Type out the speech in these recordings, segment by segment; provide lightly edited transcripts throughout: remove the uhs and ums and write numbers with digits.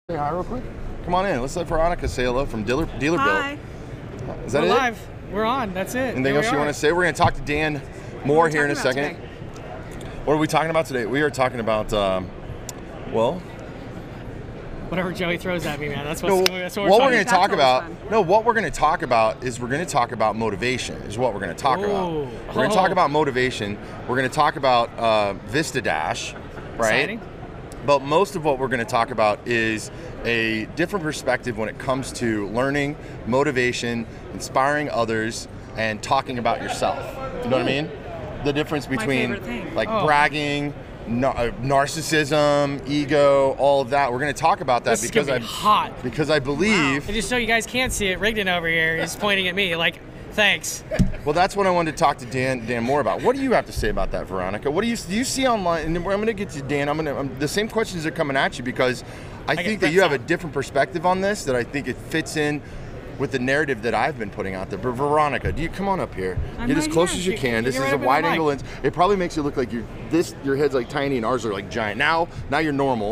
Say hi real quick. Come on in. Let's let Veronica say hello from Dealer Hi. Built. Is that We're it? live. We're on. That's it. Anything else you want to say? We're going to talk to Dan more here in a second. Today? What are we talking about today? We are talking about, well, Whatever Joey throws at me, man. That's what, no, that's what what we're we're going talking to talk about. That's always No, what we're going to talk about is we're going to talk about motivation. Is what we're going to talk about. Ooh. We're going to talk about motivation. We're going to talk about Vista Dash, right? Exciting. But most of what we're going to talk about is a different perspective when it comes to learning, motivation, inspiring others, and talking about yourself. You know what I mean? The difference between favorite thing. like bragging, narcissism, ego, all of that. We're going to talk about that This is gonna be hot. because I believe. And just so you guys can't see it, Rigdon over here is pointing at me like, thanks. Well, that's what I wanted to talk to Dan more about. What do you have to say about that, Veronica? What do you see online? And I'm going to get to Dan. The same questions are coming at you because I think that you have a different perspective on this. That I think it fits in with the narrative that I've been putting out there. But Veronica, do you come on up here? I'm Get as right close here. as you can. This You're is right a up in the wide mic. angle lens. It probably makes you look like your head's like tiny and ours are like giant. Now you're normal.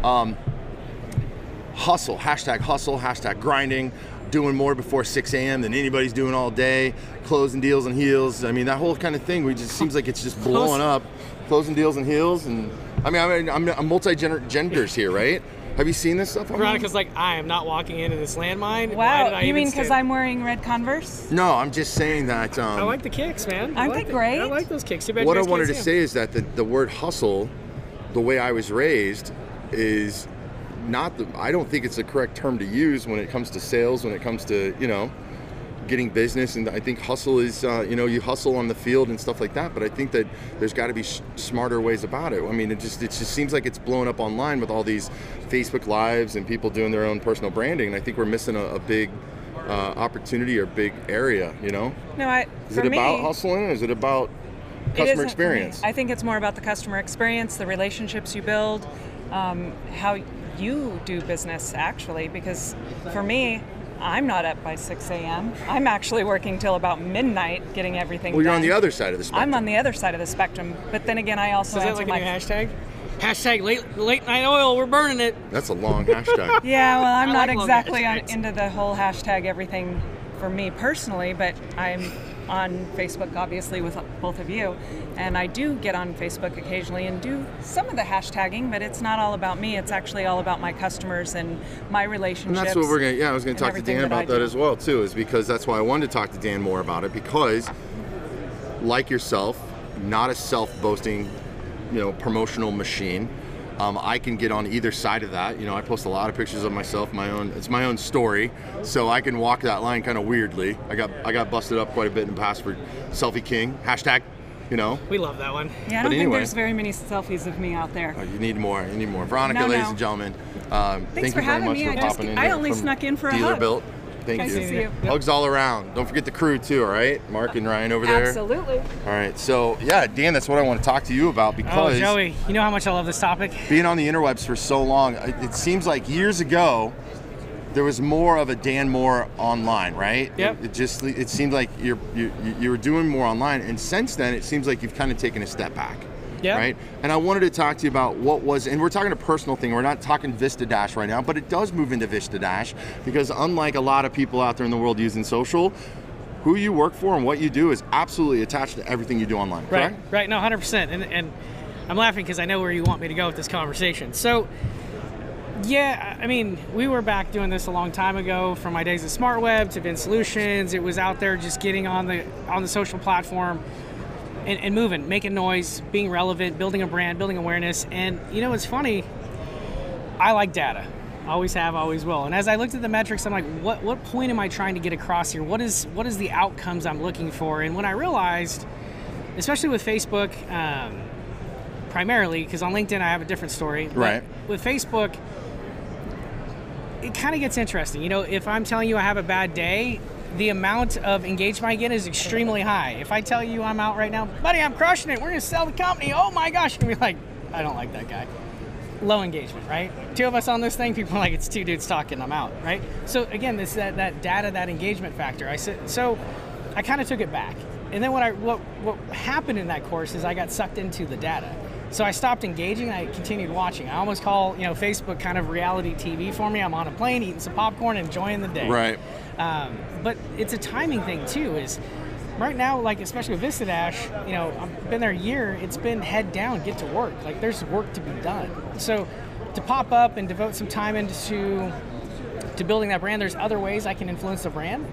Hustle. Hashtag hustle. Hashtag grinding. Doing more before 6 a.m. than anybody's doing all day, closing deals and heels. I mean, that whole kind of thing, we just seems like it's just blowing up, closing deals and heels. And I'm multi-genders here, right? Have you seen this stuff? Veronica's like, I am not walking into this landmine. Why Wow, did I you even mean because stand? I'm wearing red Converse? No, I'm just saying that. I like the kicks, man. Aren't they great? I like those kicks. Too bad What you I guys wanted to can't see say is that the word hustle, the way I was raised, is not I don't think it's the correct term to use when it comes to sales, when it comes to, getting business. And I think hustle is, you hustle on the field and stuff like that, but I think that there's got to be smarter ways about it. I mean, it just seems like it's blowing up online with all these Facebook Lives and people doing their own personal branding. And I think we're missing a big opportunity or big area, No, Is it about hustling or is it about customer experience? I think it's more about the customer experience, the relationships you build, how you do business actually, because for me, I'm not up by 6 a.m. I'm actually working till about midnight getting everything Well, you're done. on the other side of the spectrum. I'm on the other side of the spectrum, but then again, I also Is that answer like a new my... hashtag? Hashtag late night oil, we're burning it. That's a long hashtag. Yeah, well, I'm I not like long exactly hashtags. into the whole hashtag everything for me personally, but I'm on Facebook obviously with both of you, and I do get on Facebook occasionally and do some of the hashtagging, but it's not all about me. It's actually all about my customers and my relationships. And that's what we're going to, I was going to and talk to everything Dan that I about that do. as well, too, is because that's why I wanted to talk to Dan more about it, because like yourself, not a self-boasting, promotional machine. I can get on either side of that. I post a lot of pictures of myself, it's my own story, so I can walk that line kind of weirdly. I got busted up quite a bit in the past for selfie king, hashtag, We love that one. Yeah, I don't think there's very many selfies of me out there. You need more. Veronica, No, ladies no. and gentlemen, Thanks thank for you very having much me. for popping in I here only from snuck in for a Dealer hug. Built. Thank Nice you. to see you. Hugs all around. Don't forget the crew too, all right? Mark and Ryan over there. Absolutely. All right, so yeah, Dan, that's what I want to talk to you about, Oh, because Joey, you know how much I love this topic? being on the interwebs for so long, it seems like years ago there was more of a Dan Moore online, right? Yep. It seemed like you were doing more online, and since then it seems like you've kind of taken a step back. Yeah. Right? And I wanted to talk to you about and we're talking a personal thing, we're not talking Vista Dash right now, but it does move into Vista Dash, because unlike a lot of people out there in the world using social, who you work for and what you do is absolutely attached to everything you do online, correct? Right, no, 100%. And I'm laughing because I know where you want me to go with this conversation. So, yeah, I mean, we were back doing this a long time ago, from my days at SmartWeb to Vin Solutions. It was out there just getting on the social platform and moving, making noise, being relevant, building a brand, building awareness. And it's funny, I like data. Always have, always will. And as I looked at the metrics, I'm like, what point am I trying to get across here? What is the outcomes I'm looking for? And when I realized, especially with Facebook, primarily, because on LinkedIn I have a different story. Right. With Facebook, it kind of gets interesting. If I'm telling you I have a bad day, the amount of engagement I get is extremely high. If I tell you I'm out right now, buddy, I'm crushing it, we're gonna sell the company, oh my gosh, you're gonna be like, I don't like that guy. Low engagement, right? Two of us on this thing, people are like, it's two dudes talking, I'm out, right? So again, this that data, that engagement factor. So I kind of took it back. And then what happened in that course is I got sucked into the data. So I stopped engaging. I continued watching. I almost call Facebook kind of reality TV for me. I'm on a plane eating some popcorn, enjoying the day. Right. But it's a timing thing too. Is right now, like especially with VistaDash, I've been there a year. It's been head down, get to work. Like there's work to be done. So to pop up and devote some time into building that brand, there's other ways I can influence the brand.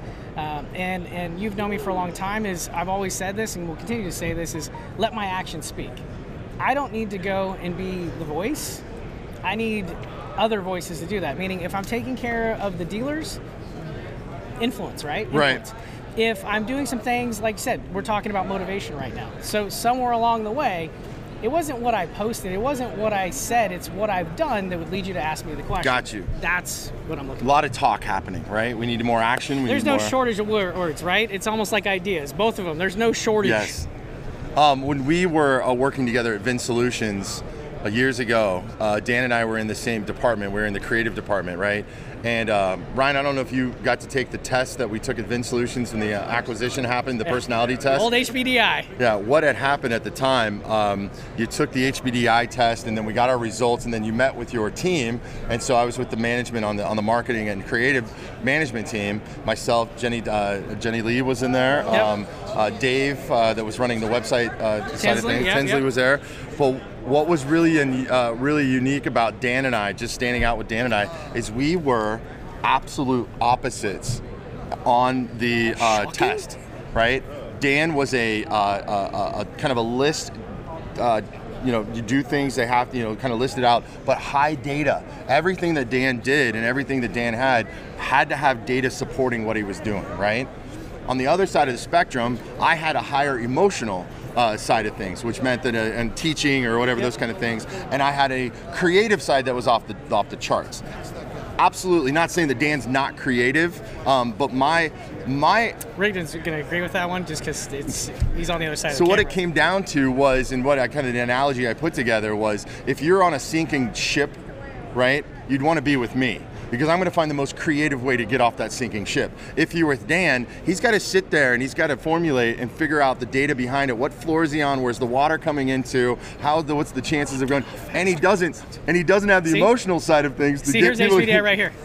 And you've known me for a long time. Is I've always said this, and will continue to say this: is let my actions speak. I don't need to go and be the voice. I need other voices to do that. Meaning, if I'm taking care of the dealers, influence, right? Influence. Right. If I'm doing some things, like I said, we're talking about motivation right now. So somewhere along the way, it wasn't what I posted, it wasn't what I said, it's what I've done that would lead you to ask me the question. Got you. That's what I'm looking for. A lot of talk happening, right? We need more action. There's no shortage of words, right? It's almost like ideas, both of them. There's no shortage. Yes. When we were working together at Vin Solutions years ago, Dan and I were in the same department. We were in the creative department, right? And Ryan, I don't know if you got to take the test that we took at Vin Solutions when the acquisition happened, the personality test. Old HBDI. Yeah, what had happened at the time, you took the HBDI test and then we got our results and then you met with your team. And so I was with the management on the marketing and creative management team. Myself, Jenny Lee was in there. Yep. Dave, that was running the website side of things, Tinsley was there. But what was really unique about Dan and I, just standing out with Dan and I, is we were absolute opposites on the test, right? Dan was a kind of a list, you do things, they have to, kind of list it out, but high data. Everything that Dan did and everything that Dan had to have data supporting what he was doing, right? On the other side of the spectrum, I had a higher emotional side of things, which meant that and teaching or whatever, those kind of things, and I had a creative side that was off the charts. Absolutely not saying that Dan's not creative, but my Rigdon's going to agree with that one just because he's on the other side. So of the what camera. it came down to was, and what I kind of the analogy I put together was, if you're on a sinking ship, right, you'd want to be with me, because I'm going to find the most creative way to get off that sinking ship. If you're with Dan, he's got to sit there and he's got to formulate and figure out the data behind it. What floor is he on? Where's the water coming into? What's the chances of going? And he doesn't have the emotional side of things. To here's HBDI right here.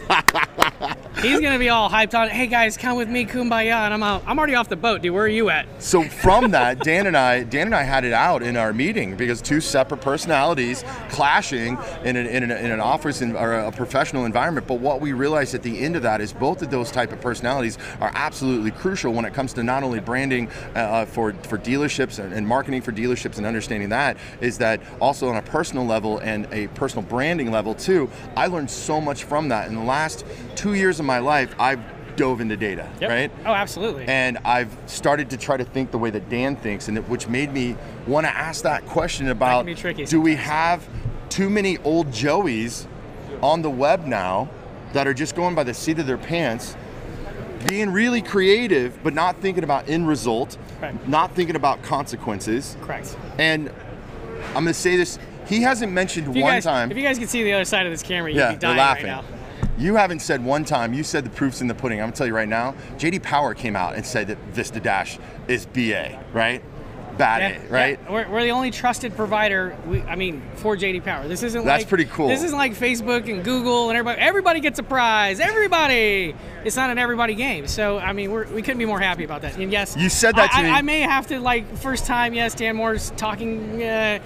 He's gonna be all hyped on. Hey guys, come with me, kumbaya, and I'm out. I'm already off the boat, dude. Where are you at? So from that, Dan and I had it out in our meeting, because two separate personalities clashing in an office or a professional environment. But what we realized at the end of that is both of those type of personalities are absolutely crucial when it comes to not only branding for dealerships and marketing for dealerships, and understanding that is that also on a personal level and a personal branding level too. I learned so much from that. In the last 2 years of my life, I've dove into data, right? Oh, absolutely. And I've started to try to think the way that Dan thinks, and which made me want to ask that question about, do we have too many old Joeys on the web now that are just going by the seat of their pants, being really creative, but not thinking about end result, not thinking about consequences. Correct. And I'm going to say this, he hasn't mentioned one time. If you guys can see the other side of this camera, you'd be dying laughing right now. You haven't said one time, you said the proof's in the pudding. I'm gonna tell you right now, JD Power came out and said that VistaDash is BA, right? Bad A, right? Yeah. We're the only trusted provider, for JD Power. This isn't That's pretty cool. This isn't like Facebook and Google and everybody gets a prize. Everybody! It's not an everybody game. So, we couldn't be more happy about that. And yes, you said that to me. I may have to, first time, yes, Dan Moore's talking,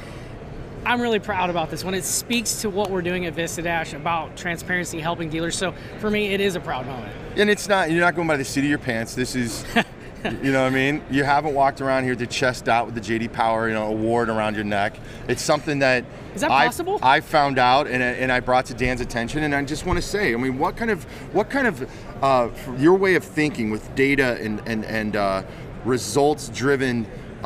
I'm really proud about this one. It speaks to what we're doing at VistaDash about transparency, helping dealers. So for me, it is a proud moment. And you're not going by the seat of your pants. This is, you know what I mean? You haven't walked around here to chest out with the JD Power, award around your neck. It's something that is that possible? I found out and I brought to Dan's attention, and I just want to say, what kind of your way of thinking with data and results-driven,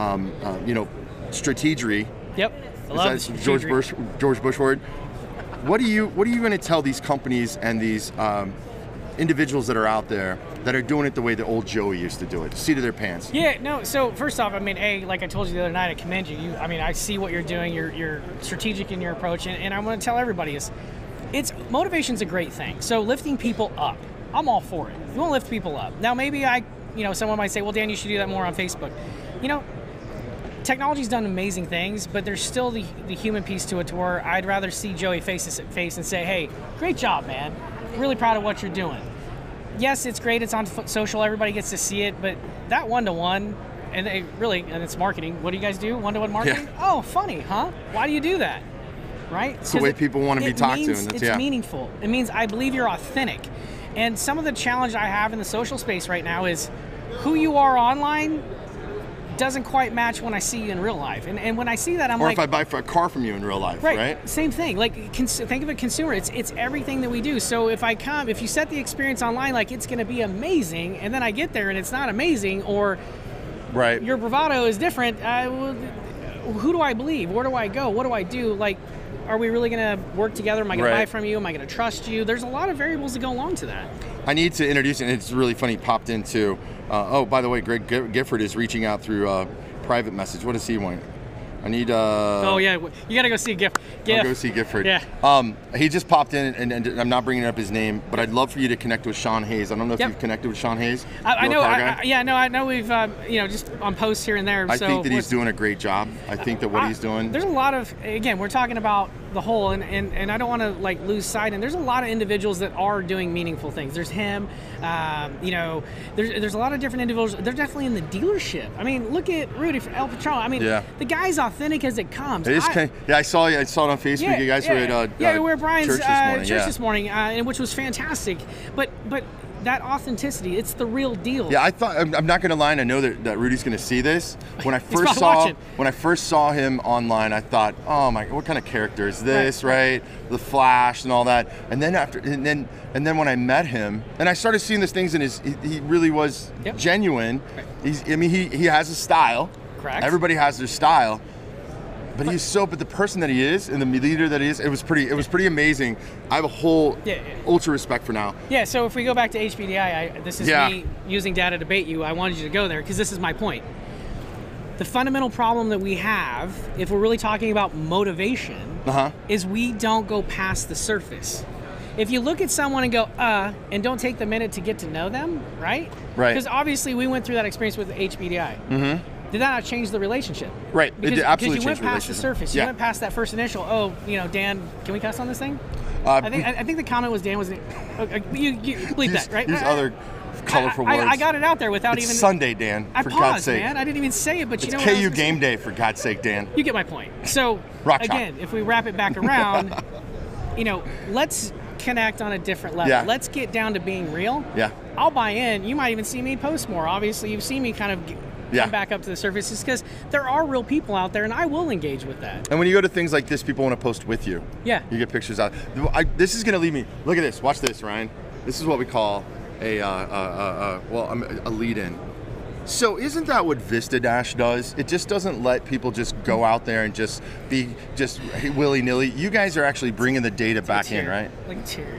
strategy. Yep. Is that George Bush word? What are you going to tell these companies and these individuals that are out there that are doing it the way the old Joey used to do it, seat of their pants? Yeah, no. So first off, like I told you the other night, I commend you. I see what you're doing. You're strategic in your approach, and I want to tell everybody motivation's a great thing. So lifting people up, I'm all for it. You want to lift people up. Now maybe someone might say, well, Dan, you should do that more on Facebook. technology's done amazing things, but there's still the human piece to it, to where I'd rather see Joey face to face and say, hey, great job, man. Really proud of what you're doing. Yes, it's great. It's on social. Everybody gets to see it. But that one-to-one, and it's marketing. What do you guys do? One-to-one marketing? Yeah. Oh, funny, huh? Why do you do that? Right? It's the way people want to be talked to. And it's meaningful. It means I believe you're authentic. And some of the challenge I have in the social space right now is who you are online doesn't quite match when I see you in real life. And when I see that, I'm or like... Or if I buy a car from you in real life, right? Same thing. Like, think of a consumer. It's everything that we do. So if you set the experience online like it's going to be amazing, and then I get there and it's not amazing, or your bravado is different, who do I believe? Where do I go? What do I do? Like, are we really going to work together? Am I going to buy from you? Am I going to trust you? There's a lot of variables that go along to that. I need to introduce, and it's really funny, popped into, oh, by the way, Greg Gifford is reaching out through private message. What does he want? I need... oh, yeah, you got to go see Gifford. I'll go see Gifford. Yeah. He just popped in, and I'm not bringing up his name, but I'd love for you to connect with Sean Hayes. I don't know if you've connected with Sean Hayes. I know. I know we've, just on posts here and there. I think that he's doing a great job. I think that what he's doing... There's a lot of, again, we're talking about the whole, and I don't want to like lose sight, and there's a lot of individuals that are doing meaningful things. There's him, there's a lot of different individuals. They're definitely in the dealership. I mean, look at Rudy from El Patron. I mean, the guy's authentic as it comes. I saw it on Facebook. You guys were at we were at Brian's church this morning, which was fantastic. But that authenticity, it's the real deal. Yeah, I thought, I'm not going to lie, and I know that Rudy's going to see this. When I first saw him online, I thought, oh my, what kind of character is this, right? The Flash and all that. And then when I met him, and I started seeing these things, and he really was genuine. He has a style. Correct. Everybody has their style. But but the person that he is and the leader that he is, it was pretty amazing. I have a whole ultra respect for now. Yeah, so if we go back to HPDI, this is me using data to bait you. I wanted you to go there because this is my point. The fundamental problem that we have, if we're really talking about motivation, is we don't go past the surface. If you look at someone and go, and don't take the minute to get to know them, right? Right. Because obviously we went through that experience with HPDI. Mm-hmm. Did that not change the relationship? Right. Because, it did absolutely because you went past the surface. You Yeah. went past that first initial. Oh, Dan, can we cuss on this thing? I think the comment was Dan was. You bleep that, right? Use other colorful words. I got it out there without it's even. Sunday, Dan. I for paused, God's sake. man. I didn't even say it, but you it's know what? KU game day, for God's sake, Dan. You get my point. So again, if we wrap it back around, let's connect on a different level. Yeah. Let's get down to being real. Yeah. I'll buy in. You might even see me post more. Obviously, you've seen me kind of come back up to the surface, is because there are real people out there, and I will engage with that. And when you go to things like this, people want to post with you. Yeah. You get pictures out. This is going to lead me. Look at this. Watch this, Ryan. This is what we call a lead-in. So isn't that what VistaDash does? It just doesn't let people just go out there and just be willy-nilly. You guys are actually bringing the data back in, right? Like a chair.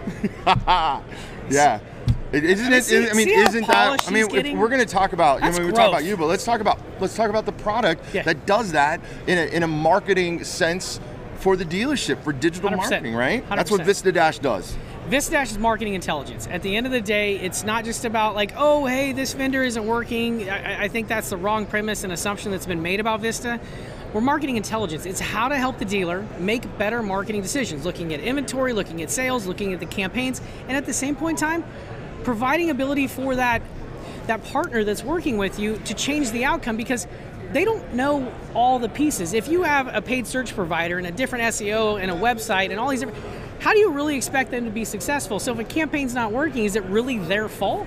Yeah. Isn't that? I mean, if we're going to talk about, we talk about you, but let's talk about the product that does that in a marketing sense for the dealership, for digital 100%. marketing, right? 100%. That's what VistaDash does. VistaDash is marketing intelligence. At the end of the day, it's not just about like, oh, hey, this vendor isn't working. I think that's the wrong premise and assumption that's been made about Vista. We're marketing intelligence. It's how to help the dealer make better marketing decisions, looking at inventory, looking at sales, looking at the campaigns, and at the same point in time, providing ability for that partner that's working with you to change the outcome, because they don't know all the pieces. If you have a paid search provider and a different SEO and a website and all these different, how do you really expect them to be successful? So if a campaign's not working, is it really their fault?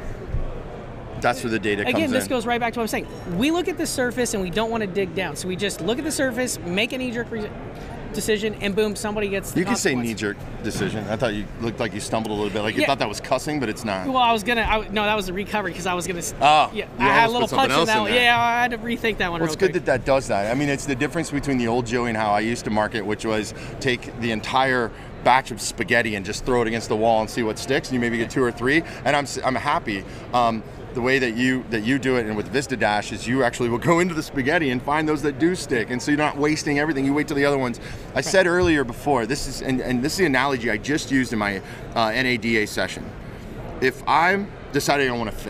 That's where the data comes in. Again, this goes right back to what I'm saying. We look at the surface and we don't want to dig down. So we just look at the surface, make a knee-jerk decision, and boom, somebody gets the consequence. You can say knee-jerk decision. I thought you looked like you stumbled a little bit, like you thought that was cussing, but it's not. Well, no, that was the recovery, because I was gonna. Oh, yeah, I had a little punch in that one. Yeah, I had to rethink that one. Well, it's good that does that. I mean, it's the difference between the old Joey and how I used to market, which was take the entire batch of spaghetti and just throw it against the wall and see what sticks, and you maybe get 2 or 3, and I'm happy. The way that you do it, and with VistaDash, is you actually will go into the spaghetti and find those that do stick, and so you're not wasting everything. You wait till the other ones. I said earlier before, this is the analogy I just used in my NADA session. If I'm deciding I want to fish,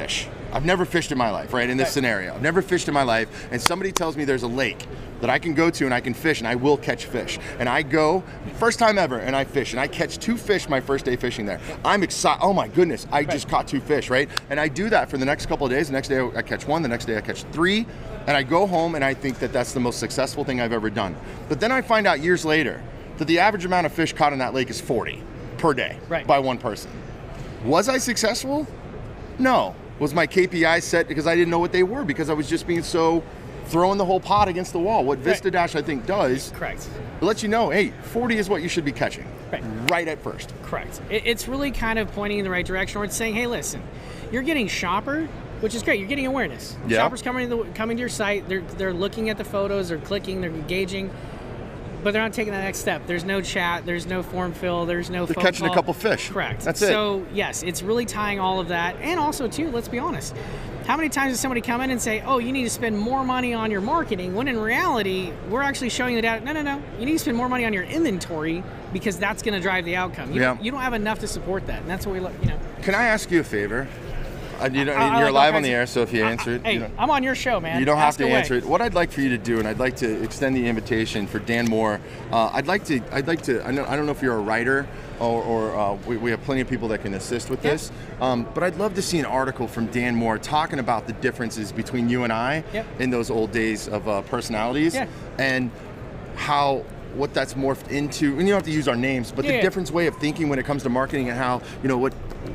I've never fished in my life, right? In this scenario, I've never fished in my life, and somebody tells me there's a lake that I can go to and I can fish and I will catch fish. And I go, first time ever, and I fish and I catch 2 fish my first day fishing there. I'm excited, oh my goodness, I just caught 2 fish, right? And I do that for the next couple of days. The next day I catch 1, the next day I catch 3, and I go home and I think that that's the most successful thing I've ever done. But then I find out years later that the average amount of fish caught in that lake is 40 per day by one person. Was I successful? No. Was my KPI set because I didn't know what they were, because I was just being so throwing the whole pot against the wall? What VistaDash I think does, correct, it lets you know, hey, 40 is what you should be catching right at first. Correct. It's really kind of pointing in the right direction, or it's saying, hey, listen, you're getting shopper, which is great. You're getting awareness. Yeah. Shoppers coming to your site. They're looking at the photos. They're clicking. They're engaging. But they're not taking that next step. There's no chat. There's no form fill. There's no. They're catching a couple fish. Correct. That's it. So yes, it's really tying all of that, and also too, let's be honest. How many times does somebody come in and say, "Oh, you need to spend more money on your marketing," when in reality, we're actually showing the data. No. You need to spend more money on your inventory, because that's going to drive the outcome. You don't have enough to support that, and that's what we look. Can I ask you a favor? You're like live on the air, so if you answer it, hey, I'm on your show, man. You don't have Ask to away. answer it. What I'd like for you to do, and I'd like to extend the invitation for Dan Moore. I'd like to. I don't know if you're a writer or we have plenty of people that can assist with this. But I'd love to see an article from Dan Moore talking about the differences between you and I in those old days of personalities and how. What that's morphed into, and you don't have to use our names, but the different way of thinking when it comes to marketing, and how what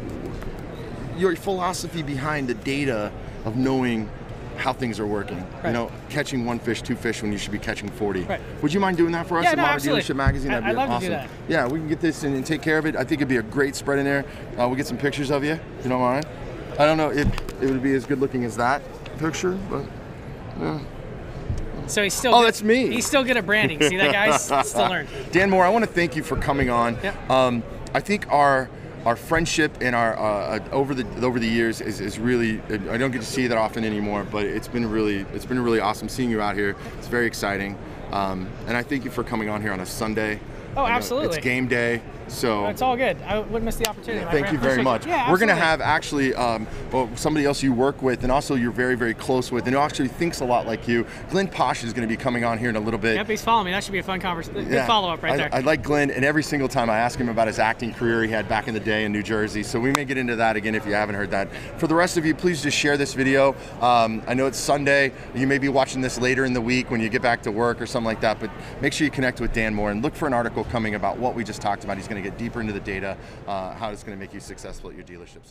your philosophy behind the data of knowing how things are working. Catching 1 fish, 2 fish when you should be catching 40. Would you mind doing that for us at Modern Dealership Magazine? That'd be I'd love awesome. to do that. Yeah, we can get this and take care of it. I think it'd be a great spread in there. We'll get some pictures of you, if you don't mind. I don't know if it would be as good looking as that picture, but yeah. So he's still. Oh, that's me. He's still good at branding. See, that guy's still learning. Dan Moore, I want to thank you for coming on. I think our friendship and our over the years is really, I don't get to see that often anymore, but it's been really awesome seeing you out here. It's very exciting, and I thank you for coming on here on a Sunday. Oh, absolutely. It's game day, so it's all good. I wouldn't miss the opportunity. Thank you very much. Yeah, we're going to have actually somebody else you work with, and also you're very, very close with, and who actually thinks a lot like you. Glenn Posh is going to be coming on here in a little bit. Yep, he's following me. That should be a fun conversation. Good follow-up right there. I like Glenn, and every single time I ask him about his acting career he had back in the day in New Jersey, so we may get into that again if you haven't heard that. For the rest of you, please just share this video. I know it's Sunday. You may be watching this later in the week when you get back to work or something like that, but make sure you connect with Dan Moore and look for an article coming about what we just talked about. He's going to get deeper into the data, how it's going to make you successful at your dealership.